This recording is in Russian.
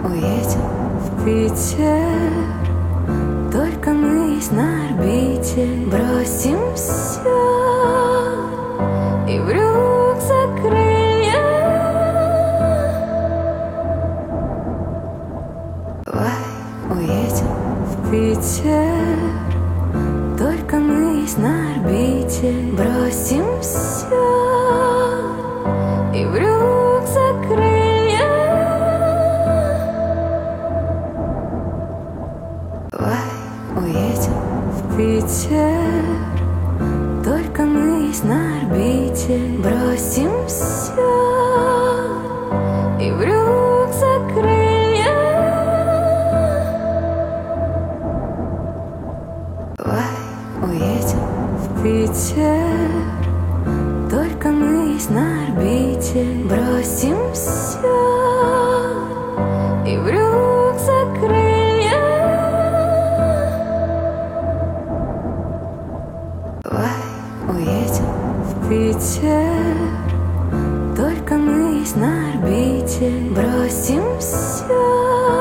уедем в Питер. Только мы есть на орбите. Бросим все и в рюкзак крылья. Давай уедем в Питер. Только мы есть на орбите. Бросим все и в рюкзак крылья. Давай уедем в Питер. Только мы есть на орбите. Бросим все и в рюкзак крылья. Давай уедем в Питер. Только мы есть на орбите. Бросим все и в рюкзак крылья. Давай уедем в Питер. Только мы есть на орбите. Бросим все